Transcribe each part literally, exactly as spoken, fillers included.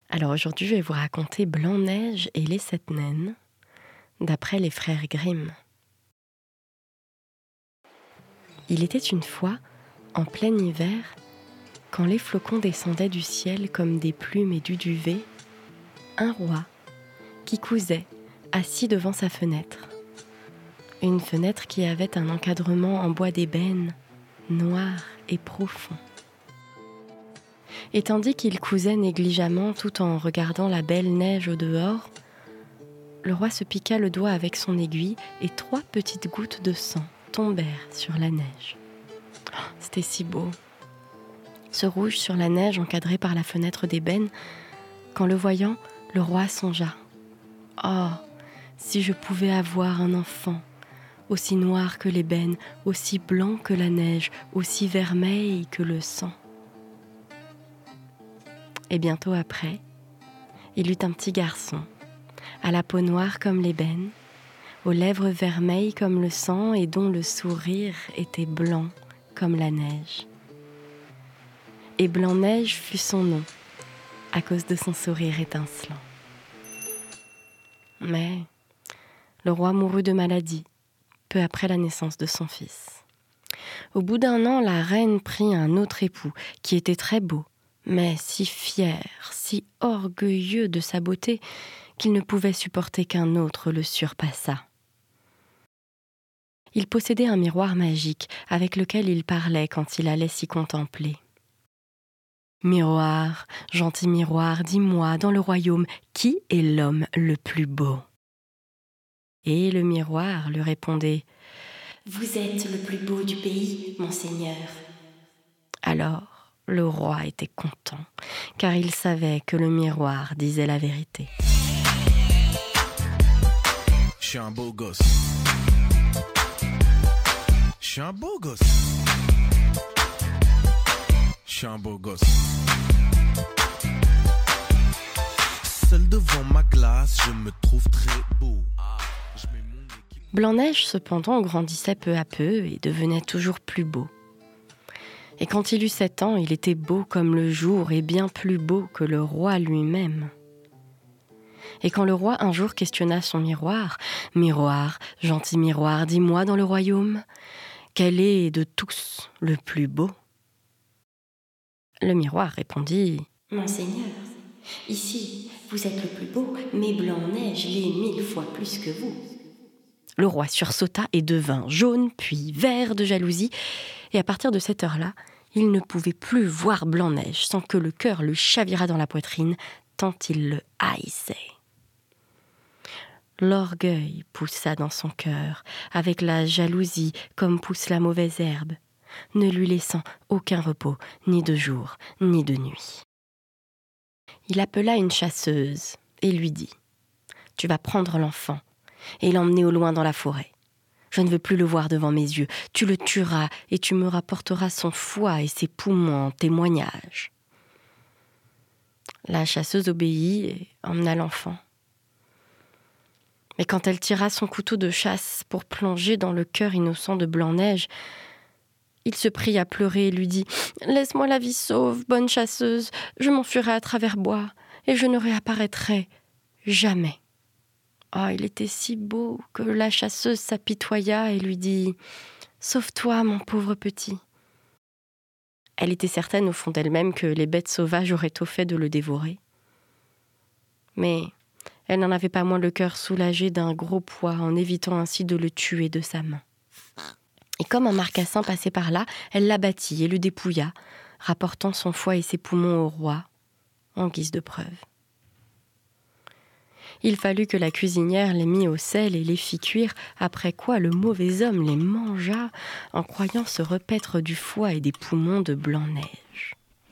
Alors aujourd'hui, je vais vous raconter Blanc-Neige et les sept naines, d'après les frères Grimm. Il était une fois, en plein hiver, quand les flocons descendaient du ciel comme des plumes et du duvet, un roi qui cousait, assis devant sa fenêtre. Une fenêtre qui avait un encadrement en bois d'ébène, noir et profond. Et tandis qu'il cousait négligemment tout en regardant la belle neige au dehors, le roi se piqua le doigt avec son aiguille et trois petites gouttes de sang tombèrent sur la neige. Oh, c'était si beau. Ce rouge sur la neige encadré par la fenêtre d'ébène, qu'en le voyant, le roi songea. Oh, si je pouvais avoir un enfant, aussi noir que l'ébène, aussi blanc que la neige, aussi vermeil que le sang. Et bientôt après, il eut un petit garçon, à la peau noire comme l'ébène, aux lèvres vermeilles comme le sang et dont le sourire était blanc comme la neige. Et Blanc-Neige fut son nom, à cause de son sourire étincelant. Mais le roi mourut de maladie, peu après la naissance de son fils. Au bout d'un an, la reine prit un autre époux, qui était très beau, mais si fier, si orgueilleux de sa beauté, qu'il ne pouvait supporter qu'un autre le surpassât. Il possédait un miroir magique avec lequel il parlait quand il allait s'y contempler. « Miroir, gentil miroir, dis-moi, dans le royaume, qui est l'homme le plus beau ?» Et le miroir lui répondait « Vous êtes le plus beau du pays, monseigneur. » Alors, le roi était content, car il savait que le miroir disait la vérité. Je suis un beau gosse. Je suis un beau gosse. Je suis un beau gosse. Seul devant ma glace, je me trouve très beau. Blanc-Neige, cependant, grandissait peu à peu et devenait toujours plus beau. Et quand il eut sept ans, il était beau comme le jour et bien plus beau que le roi lui-même. Et quand le roi un jour questionna son miroir, « Miroir, gentil miroir, dis-moi dans le royaume, quel est de tous le plus beau ?» Le miroir répondit « Monseigneur, ici, vous êtes le plus beau, mais Blanc-Neige l'est mille fois plus que vous. » Le roi sursauta et devint jaune, puis vert de jalousie, et à partir de cette heure-là, il ne pouvait plus voir Blanc-Neige sans que le cœur lui chavirât dans la poitrine, tant il le haïssait. L'orgueil poussa dans son cœur, avec la jalousie comme pousse la mauvaise herbe, ne lui laissant aucun repos, ni de jour, ni de nuit. Il appela une chasseuse et lui dit « Tu vas prendre l'enfant et l'emmener au loin dans la forêt. Je ne veux plus le voir devant mes yeux. Tu le tueras et tu me rapporteras son foie et ses poumons en témoignage. » La chasseuse obéit et emmena l'enfant. Mais quand elle tira son couteau de chasse pour plonger dans le cœur innocent de Blanc-Neige, il se prit à pleurer et lui dit « Laisse-moi la vie sauve, bonne chasseuse, je m'enfuirai à travers bois et je ne réapparaîtrai jamais. » Oh, il était si beau que la chasseuse s'apitoya et lui dit « Sauve-toi, mon pauvre petit. » Elle était certaine au fond d'elle-même que les bêtes sauvages auraient tôt fait de le dévorer. Mais elle n'en avait pas moins le cœur soulagé d'un gros poids en évitant ainsi de le tuer de sa main. Et comme un marcassin passait par là, elle l'abattit et le dépouilla, rapportant son foie et ses poumons au roi, en guise de preuve. Il fallut que la cuisinière les mit au sel et les fit cuire, après quoi le mauvais homme les mangea en croyant se repaître du foie et des poumons de Blanc-Neige.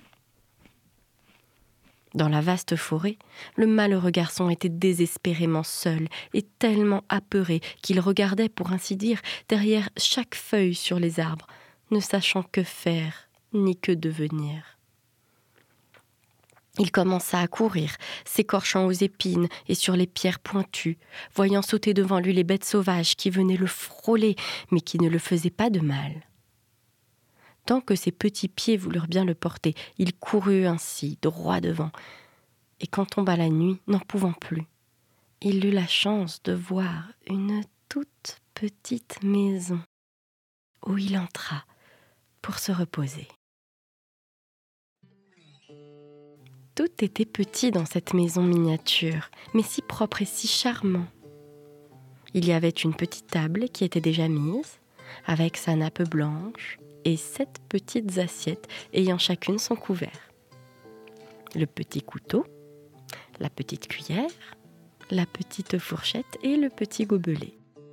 Dans la vaste forêt, le malheureux garçon était désespérément seul et tellement apeuré qu'il regardait, pour ainsi dire, derrière chaque feuille sur les arbres, ne sachant que faire ni que devenir. Il commença à courir, s'écorchant aux épines et sur les pierres pointues, voyant sauter devant lui les bêtes sauvages qui venaient le frôler, mais qui ne le faisaient pas de mal. Tant que ses petits pieds voulurent bien le porter, il courut ainsi, droit devant. Et quand tomba la nuit, n'en pouvant plus, il eut la chance de voir une toute petite maison où il entra pour se reposer. Tout était petit dans cette maison miniature, mais si propre et si charmant. Il y avait une petite table qui était déjà mise, avec sa nappe blanche et sept petites assiettes ayant chacune son couvert. Le petit couteau, la petite cuillère, la petite fourchette et le petit gobelet.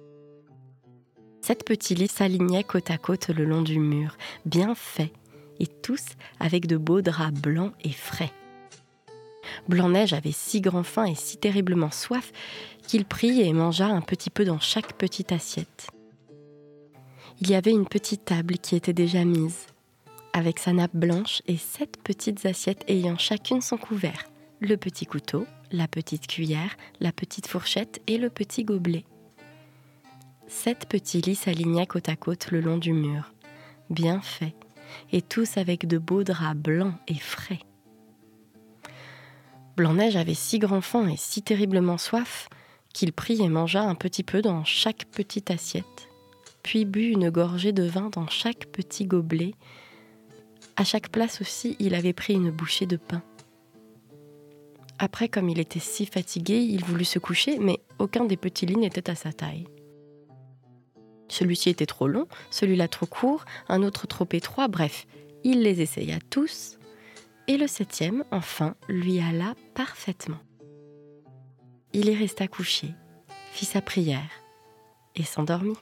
Sept petits lits s'alignaient côte à côte le long du mur, bien faits, et tous avec de beaux draps blancs et frais. Blanc-Neige avait si grand faim et si terriblement soif qu'il prit et mangea un petit peu dans chaque petite assiette. Il y avait une petite table qui était déjà mise, avec sa nappe blanche et sept petites assiettes ayant chacune son couvert, le petit couteau, la petite cuillère, la petite fourchette et le petit gobelet. Sept petits lits s'alignaient côte à côte le long du mur, bien faits, et tous avec de beaux draps blancs et frais. Blanc-Neige avait si grand faim et si terriblement soif qu'il prit et mangea un petit peu dans chaque petite assiette, puis but une gorgée de vin dans chaque petit gobelet. À chaque place aussi, il avait pris une bouchée de pain. Après, comme il était si fatigué, il voulut se coucher, mais aucun des petits lits n'était à sa taille. Celui-ci était trop long, celui-là trop court, un autre trop étroit, bref, il les essaya tous, et le septième, enfin, lui alla parfaitement. Il y resta couché, fit sa prière et s'endormit.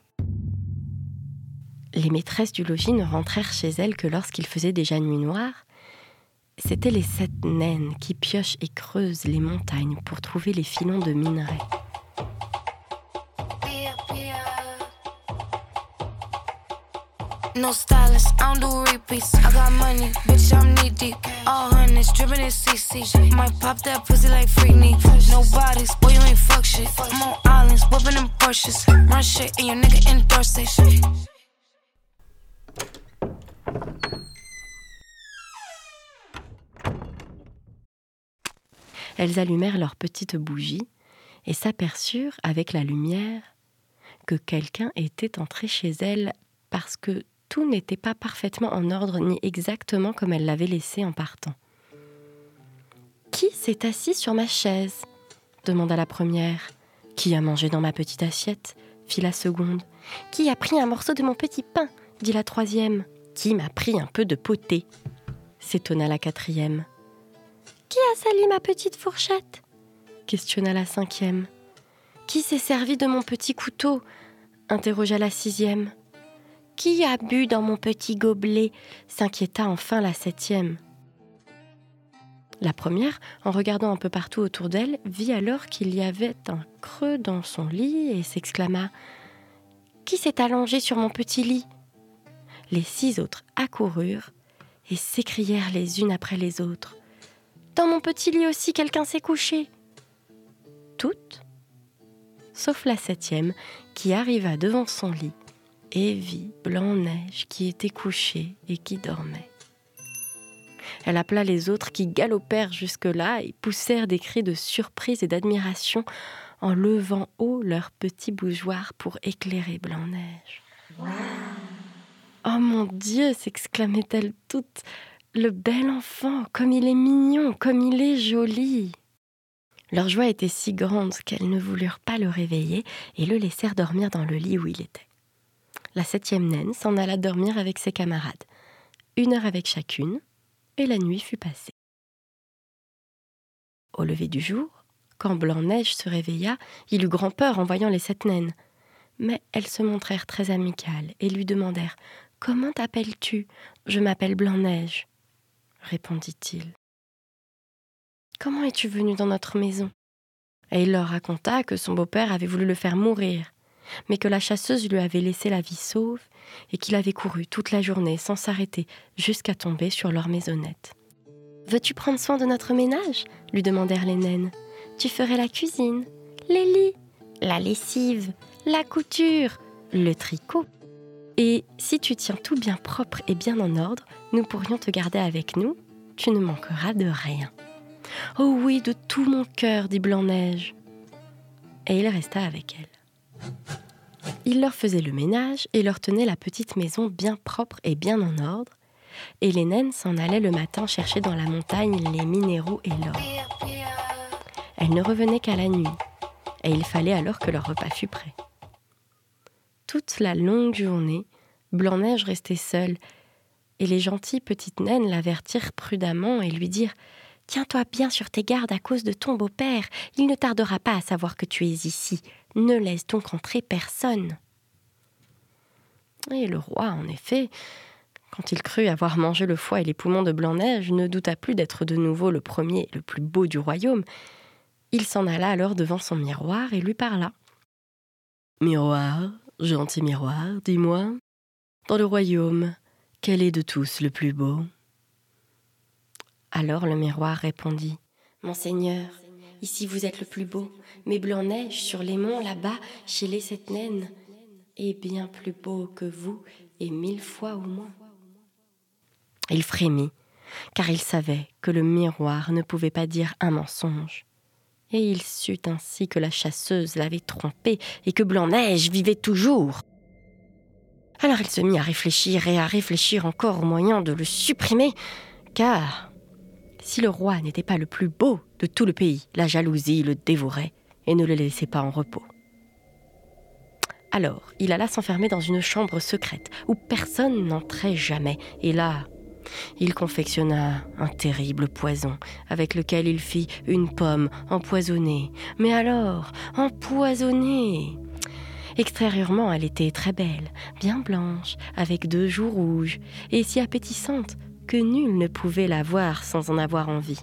Les maîtresses du logis ne rentrèrent chez elles que lorsqu'il faisait déjà nuit noire. C'étaient les sept naines qui piochent et creusent les montagnes pour trouver les filons de minerai. No stylist, I don't do repeats. I got money, bitch, I'm knee deep. All hundreds, dripping in C C. Might pop that pussy like Freaknik. No bodies, boy, you ain't fuck shit. I'm on islands, whipping them Porsches. Run shit, and your nigga endorse that shit. Elles allumèrent leurs petites bougies et s'aperçurent, avec la lumière, que quelqu'un était entré chez elles parce que tout n'était pas parfaitement en ordre ni exactement comme elles l'avaient laissé en partant. « Qui s'est assis sur ma chaise ?» demanda la première. « Qui a mangé dans ma petite assiette ?» fit la seconde. « Qui a pris un morceau de mon petit pain ?» dit la troisième. « Qui m'a pris un peu de potée ?» s'étonna la quatrième. « Qui a sali ma petite fourchette ?» questionna la cinquième. « Qui s'est servi de mon petit couteau ?» interrogea la sixième. « Qui a bu dans mon petit gobelet ?» s'inquiéta enfin la septième. La première, en regardant un peu partout autour d'elle, vit alors qu'il y avait un creux dans son lit et s'exclama « Qui s'est allongé sur mon petit lit ?» Les six autres accoururent et s'écrièrent les unes après les autres « Dans mon petit lit aussi, quelqu'un s'est couché !» Toutes, sauf la septième, qui arriva devant son lit et vit Blanc-Neige qui était couché et qui dormait. Elle appela les autres qui galopèrent jusque-là et poussèrent des cris de surprise et d'admiration en levant haut leurs petits bougeoirs pour éclairer Blanc-Neige. Wow. « Oh mon Dieu !» s'exclamaient-elles toutes. « Le bel enfant, comme il est mignon, comme il est joli !» Leur joie était si grande qu'elles ne voulurent pas le réveiller et le laissèrent dormir dans le lit où il était. La septième naine s'en alla dormir avec ses camarades, une heure avec chacune, et la nuit fut passée. Au lever du jour, quand Blanc-Neige se réveilla, il eut grand peur en voyant les sept naines. Mais elles se montrèrent très amicales et lui demandèrent « Comment t'appelles-tu ? Je m'appelle Blanc-Neige. » répondit-il. « Comment es-tu venu dans notre maison ?» Et il leur raconta que son beau-père avait voulu le faire mourir, mais que la chasseuse lui avait laissé la vie sauve et qu'il avait couru toute la journée sans s'arrêter jusqu'à tomber sur leur maisonnette. « Veux-tu prendre soin de notre ménage ?» lui demandèrent les naines. « Tu ferais la cuisine, les lits, la lessive, la couture, le tricot. Et si tu tiens tout bien propre et bien en ordre, nous pourrions te garder avec nous, tu ne manqueras de rien. » Oh oui, de tout mon cœur, dit Blanc-Neige. Et il resta avec elle. Il leur faisait le ménage et leur tenait la petite maison bien propre et bien en ordre, et les naines s'en allaient le matin chercher dans la montagne les minéraux et l'or. Elles ne revenaient qu'à la nuit, et il fallait alors que leur repas fût prêt. Toute la longue journée, Blanc-Neige restait seule, et les gentilles petites naines l'avertirent prudemment et lui dirent « Tiens-toi bien sur tes gardes à cause de ton beau-père, il ne tardera pas à savoir que tu es ici. Ne laisse donc entrer personne. » Et le roi, en effet, quand il crut avoir mangé le foie et les poumons de Blanc-Neige, ne douta plus d'être de nouveau le premier et le plus beau du royaume. Il s'en alla alors devant son miroir et lui parla. « Miroir, gentil miroir, dis-moi, dans le royaume, quel est de tous le plus beau ?» Alors le miroir répondit « Monseigneur, ici vous êtes le plus beau, mais Blanc-Neige, sur les monts là-bas, chez les sept naines, est bien plus beau que vous et mille fois au moins. » Il frémit, car il savait que le miroir ne pouvait pas dire un mensonge. Et il sut ainsi que la chasseuse l'avait trompé et que Blanc-Neige vivait toujours. Alors il se mit à réfléchir et à réfléchir encore au moyen de le supprimer, car si le roi n'était pas le plus beau de tout le pays, la jalousie le dévorait et ne le laissait pas en repos. Alors, il alla s'enfermer dans une chambre secrète où personne n'entrait jamais. Et là, il confectionna un terrible poison avec lequel il fit une pomme empoisonnée. Mais alors, empoisonnée! Extérieurement, elle était très belle, bien blanche, avec deux joues rouges, et si appétissante que nul ne pouvait la voir sans en avoir envie.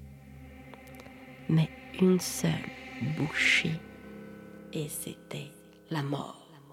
Mais une seule bouchée, et c'était la mort.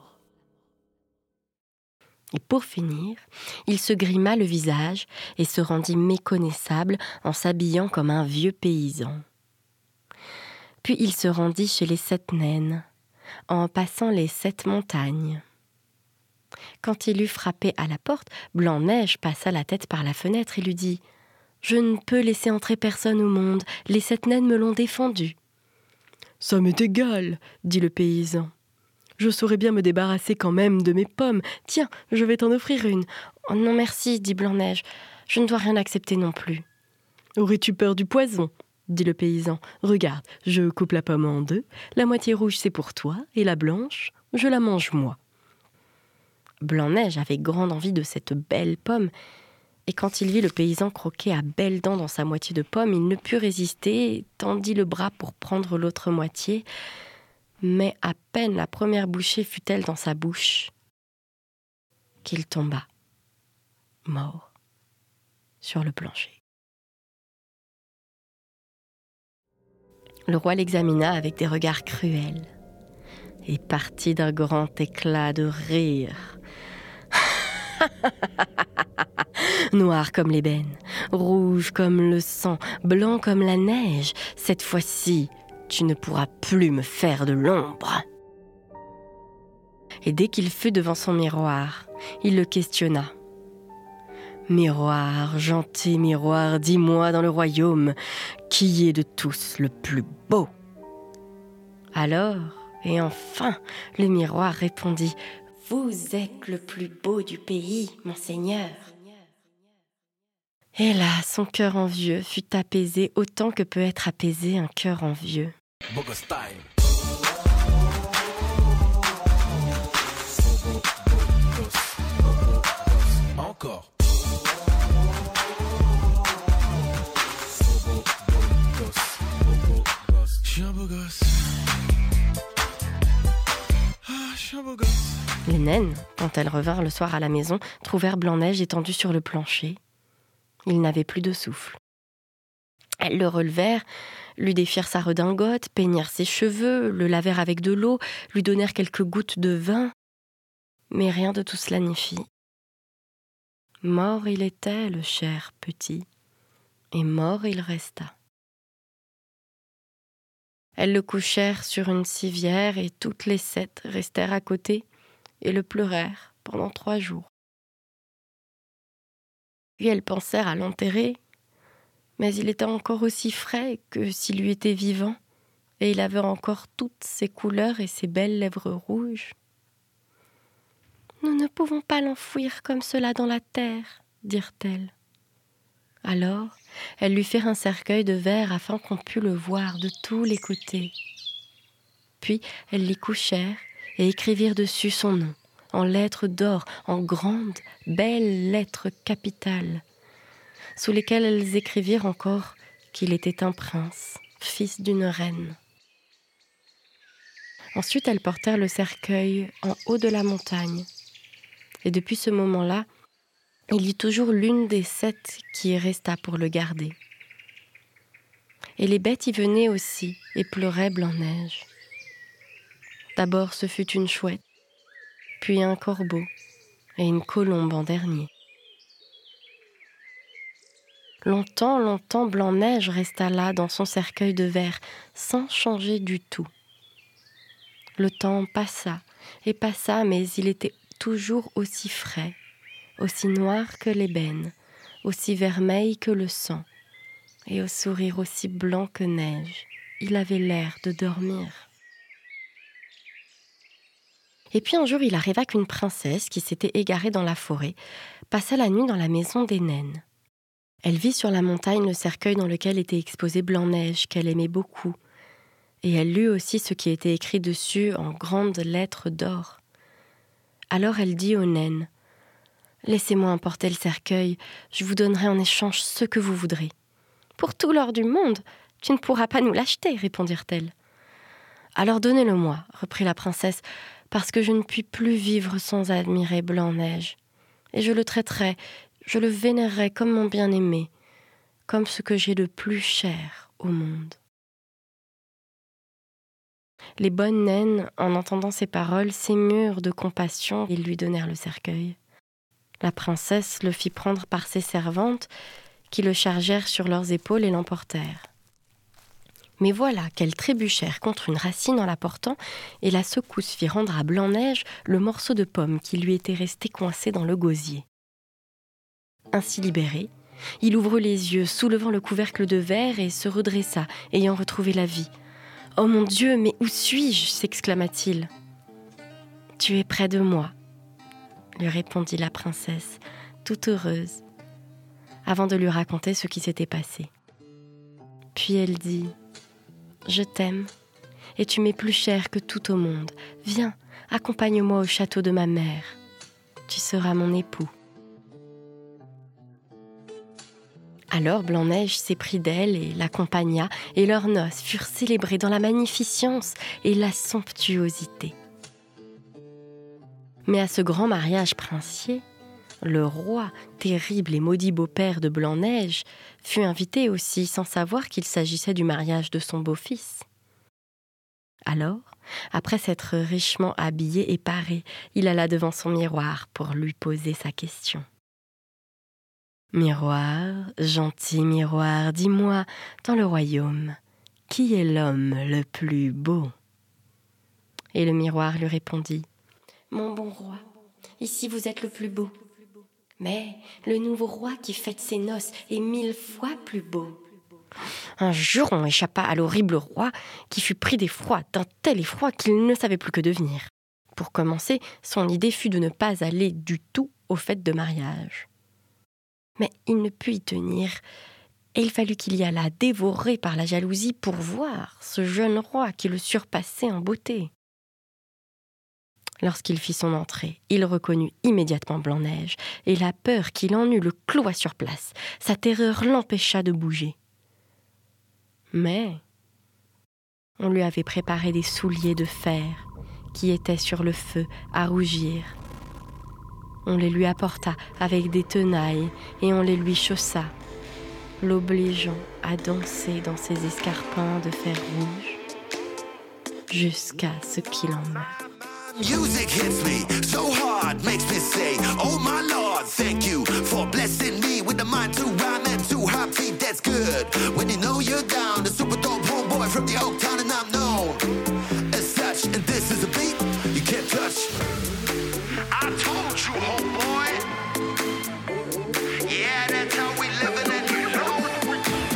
Et pour finir, il se grima le visage et se rendit méconnaissable en s'habillant comme un vieux paysan. Puis il se rendit chez les sept naines, en passant les sept montagnes. Quand il eut frappé à la porte, Blanc-Neige passa la tête par la fenêtre et lui dit « Je ne peux laisser entrer personne au monde, les sept naines me l'ont défendu. »« Ça m'est égal, » dit le paysan. « Je saurais bien me débarrasser quand même de mes pommes. Tiens, je vais t'en offrir une. »« Oh non merci, » dit Blanc-Neige, « je ne dois rien accepter non plus. »« Aurais-tu peur du poison ?» dit le paysan. « Regarde, je coupe la pomme en deux, la moitié rouge c'est pour toi, et la blanche, je la mange moi. » Blanc-Neige avait grande envie de cette belle pomme, et quand il vit le paysan croquer à belles dents dans sa moitié de pomme, il ne put résister, et tendit le bras pour prendre l'autre moitié, mais à peine la première bouchée fut-elle dans sa bouche, qu'il tomba, mort, sur le plancher. Le roi l'examina avec des regards cruels et partit d'un grand éclat de rire. Noir comme l'ébène, rouge comme le sang, blanc comme la neige, cette fois-ci, tu ne pourras plus me faire de l'ombre. Et dès qu'il fut devant son miroir, il le questionna. Miroir, gentil miroir, dis-moi dans le royaume, qui est de tous le plus beau ? Alors, et enfin, le miroir répondit « Vous êtes le plus beau du pays, monseigneur. » Et là, son cœur envieux fut apaisé autant que peut être apaisé un cœur envieux. Encore. Je suis un beau gosse. Ah, je suis un beau gosse. Les naines, quand elles revinrent le soir à la maison, trouvèrent Blanc-Neige étendu sur le plancher. Il n'avait plus de souffle. Elles le relevèrent, lui défirent sa redingote, peignirent ses cheveux, le lavèrent avec de l'eau, lui donnèrent quelques gouttes de vin. Mais rien de tout cela n'y fit. Mort il était, le cher petit, et mort il resta. Elles le couchèrent sur une civière et toutes les sept restèrent à côté et le pleurèrent pendant trois jours. Puis elles pensèrent à l'enterrer, Mais il était encore aussi frais que s'il lui était vivant, et il avait encore toutes ses couleurs et ses belles lèvres rouges. « Nous ne pouvons pas l'enfouir comme cela dans la terre, dirent-elles. Alors, elles lui firent un cercueil de verre afin qu'on pût le voir de tous les côtés. Puis elles l'y couchèrent et écrivirent dessus son nom, en lettres d'or, en grandes, belles lettres capitales, sous lesquelles elles écrivirent encore qu'il était un prince, fils d'une reine. Ensuite, elles portèrent le cercueil en haut de la montagne. Et depuis ce moment-là, il y eut toujours l'une des sept qui resta pour le garder. Et les bêtes y venaient aussi et pleuraient Blanc-Neige. D'abord, ce fut une chouette, puis un corbeau et une colombe en dernier. Longtemps, longtemps, Blanc-Neige resta là dans son cercueil de verre, sans changer du tout. Le temps passa et passa, mais il était toujours aussi frais, aussi noir que l'ébène, aussi vermeil que le sang, et au sourire aussi blanc que neige. Il avait l'air de dormir. Et puis un jour, il arriva qu'une princesse, qui s'était égarée dans la forêt, passa la nuit dans la maison des naines. Elle vit sur la montagne le cercueil dans lequel était exposé Blanc-Neige, qu'elle aimait beaucoup, et elle lut aussi ce qui était écrit dessus en grandes lettres d'or. Alors elle dit aux naines, « Laissez-moi emporter le cercueil, je vous donnerai en échange ce que vous voudrez. »« Pour tout l'or du monde, tu ne pourras pas nous l'acheter, » répondirent-elles. « Alors donnez-le-moi, » reprit la princesse, « parce que je ne puis plus vivre sans admirer Blanc-Neige. Et je le traiterai, je le vénérerai comme mon bien-aimé, comme ce que j'ai de plus cher au monde. » Les bonnes naines, en entendant ces paroles, s'émurent de compassion et lui donnèrent le cercueil. La princesse le fit prendre par ses servantes, qui le chargèrent sur leurs épaules et l'emportèrent. Mais voilà qu'elles trébuchèrent contre une racine en la portant, et la secousse fit rendre à Blanc-Neige le morceau de pomme qui lui était resté coincé dans le gosier. Ainsi libéré, il ouvrit les yeux, soulevant le couvercle de verre, et se redressa, ayant retrouvé la vie. « Oh mon Dieu, mais où suis-je » s'exclama-t-il. « Tu es près de moi » lui répondit la princesse, toute heureuse, avant de lui raconter ce qui s'était passé. Puis elle dit « Je t'aime, et tu m'es plus cher que tout au monde. Viens, accompagne-moi au château de ma mère. Tu seras mon époux. » Alors Blanc-Neige s'éprit d'elle et l'accompagna, et leurs noces furent célébrées dans la magnificence et la somptuosité. Mais à ce grand mariage princier, le roi, terrible et maudit beau-père de Blanc-Neige, fut invité aussi sans savoir qu'il s'agissait du mariage de son beau-fils. Alors, après s'être richement habillé et paré, il alla devant son miroir pour lui poser sa question. « Miroir, gentil miroir, dis-moi, dans le royaume, qui est l'homme le plus beau ?» Et le miroir lui répondit « Mon bon roi, ici vous êtes le plus beau. Mais le nouveau roi qui fête ses noces est mille fois plus beau. » Un juron échappa à l'horrible roi qui fut pris d'effroi, d'un tel effroi qu'il ne savait plus que devenir. Pour commencer, son idée fut de ne pas aller du tout aux fêtes de mariage. Mais il ne put y tenir, et il fallut qu'il y allât dévoré par la jalousie pour voir ce jeune roi qui le surpassait en beauté. Lorsqu'il fit son entrée, il reconnut immédiatement Blanc-Neige, et la peur qu'il en eut le cloua sur place. Sa terreur l'empêcha de bouger. Mais on lui avait préparé des souliers de fer qui étaient sur le feu à rougir. On les lui apporta avec des tenailles et on les lui chaussa, l'obligeant à danser dans ses escarpins de fer rouge jusqu'à ce qu'il en meure. Music hits me so hard, makes me say, oh my Lord, thank you for blessing me with the mind to rhyme and to hop beat, that's good. When you know you're down, the super dope homeboy from the Oak Town, and I'm known as such, and this is a beat you can't touch. I told you, homeboy, yeah, that's how we living and you know.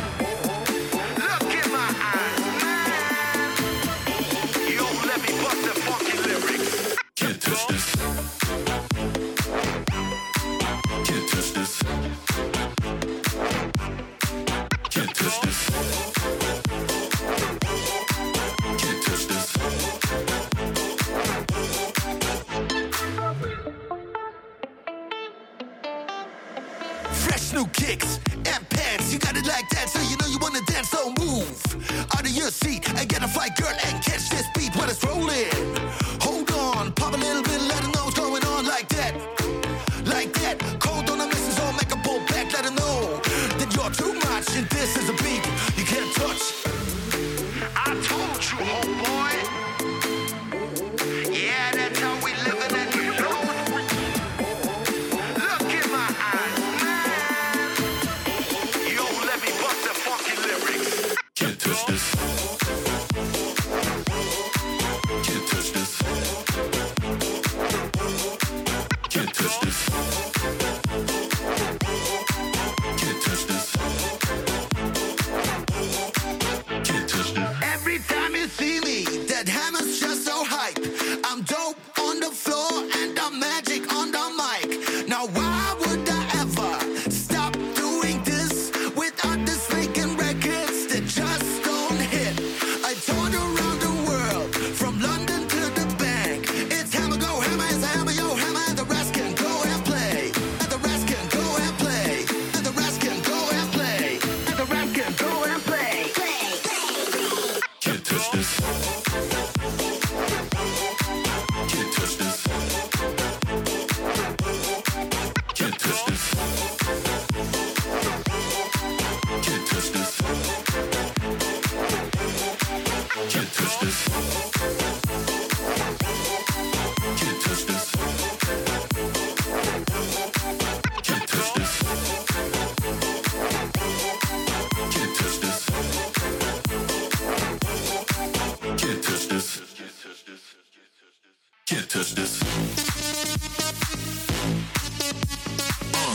Fresh new kicks and pants, you got it like that, so you know you wanna dance, so move out of your seat and get a flight, girl, and catch this beat while it's rolling. Hold on, pop a little bit, let her know what's going on, like that, like that. Cold on the missus, so make her pull back, let her know that you're too much, and this is a beat you can't touch. I told you, homeboy. Yeah, that's how we living, and you know. Look in my eyes, man. Yo, let me bust that funky lyrics. Can't touch this. Can't touch this. Can't touch this. Can't touch this. Can't touch this. Every time you see me, that hammer's just so hype. I'm dope on the floor and I'm magic on the mic. Now why would I ever stop doing this with others making records that just don't hit? I toured around the world from London to the bank. It's hammer go hammer, it's hammer yo hammer, and the rest can go and play. And the rest can go and play. And the rest can go and play. And the rest can go and play. Can't touch this. Can't touch this. Can't touch this. Can't touch this. Can't touch this. Can't touch this. Can't touch this. Can't touch this. Can't touch this. Can't touch this. Uh.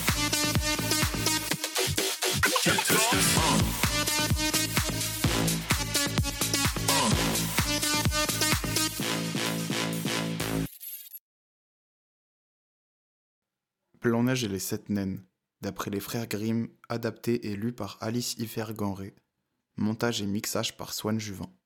Can't touch this. Uh. Uh. Blanc-Neige et les Sept Naines, d'après les frères Grimm, adapté et lu par Alice Hiver-Ganré. Montage et mixage par Swan Juvin.